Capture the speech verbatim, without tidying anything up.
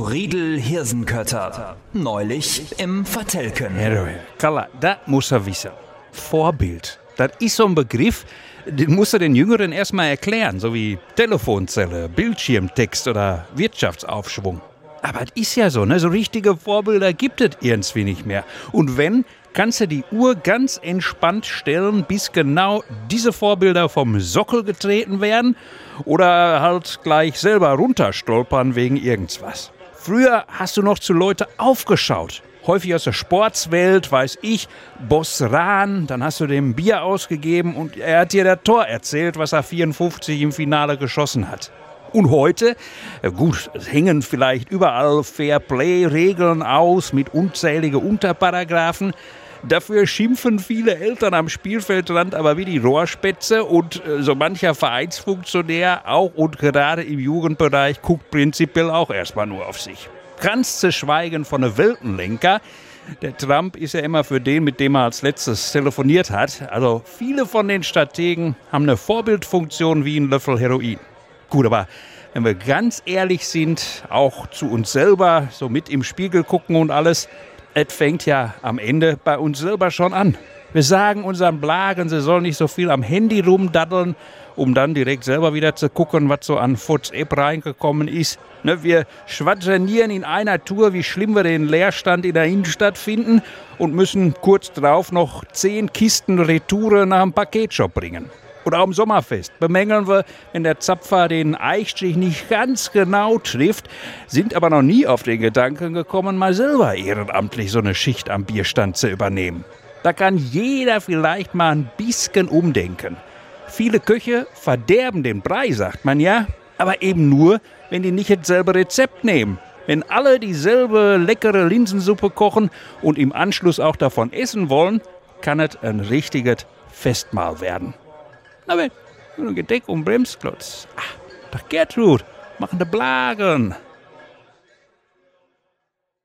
Friedel Hirsenkötter. Neulich im Vertelken. Herr Kalla, das muss er wissen. Vorbild. Das ist so ein Begriff, den muss er den Jüngeren erstmal erklären. So wie Telefonzelle, Bildschirmtext oder Wirtschaftsaufschwung. Aber es ist ja so, ne? So richtige Vorbilder gibt es irgendwie nicht mehr. Und wenn, kannst du die Uhr ganz entspannt stellen, bis genau diese Vorbilder vom Sockel getreten werden oder halt gleich selber runterstolpern wegen irgendwas. Früher hast du noch zu Leute aufgeschaut. Häufig aus der Sportswelt, weiß ich, Boss Rahn, dann hast du dem Bier ausgegeben und er hat dir das Tor erzählt, was er vierundfünfzig im Finale geschossen hat. Und heute, gut, es hängen vielleicht überall Fair-Play-Regeln aus mit unzähligen Unterparagraphen. Dafür schimpfen viele Eltern am Spielfeldrand aber wie die Rohrspätze und so mancher Vereinsfunktionär, auch und gerade im Jugendbereich, guckt prinzipiell auch erstmal nur auf sich. Ganz zu schweigen von einem Weltenlenker. Der Trump ist ja immer für den, mit dem er als letztes telefoniert hat. Also viele von den Strategen haben eine Vorbildfunktion wie ein Löffel Heroin. Gut, aber wenn wir ganz ehrlich sind, auch zu uns selber, so mit im Spiegel gucken und alles, es fängt ja am Ende bei uns selber schon an. Wir sagen unseren Blagen, sie sollen nicht so viel am Handy rumdaddeln, um dann direkt selber wieder zu gucken, was so an WhatsApp reingekommen ist. Ne, wir schwadronieren in einer Tour, wie schlimm wir den Leerstand in der Innenstadt finden und müssen kurz drauf noch zehn Kisten Retoure nach dem Paketshop bringen. Oder auch im Sommerfest bemängeln wir, wenn der Zapfer den Eichstrich nicht ganz genau trifft, sind aber noch nie auf den Gedanken gekommen, mal selber ehrenamtlich so eine Schicht am Bierstand zu übernehmen. Da kann jeder vielleicht mal ein bisschen umdenken. Viele Köche verderben den Brei, sagt man ja, aber eben nur, wenn die nicht dasselbe Rezept nehmen. Wenn alle dieselbe leckere Linsensuppe kochen und im Anschluss auch davon essen wollen, kann es ein richtiges Festmahl werden. Na wenn, Gedeck und Bremsklotz. Ach, doch Gertrud, machen de Blagen.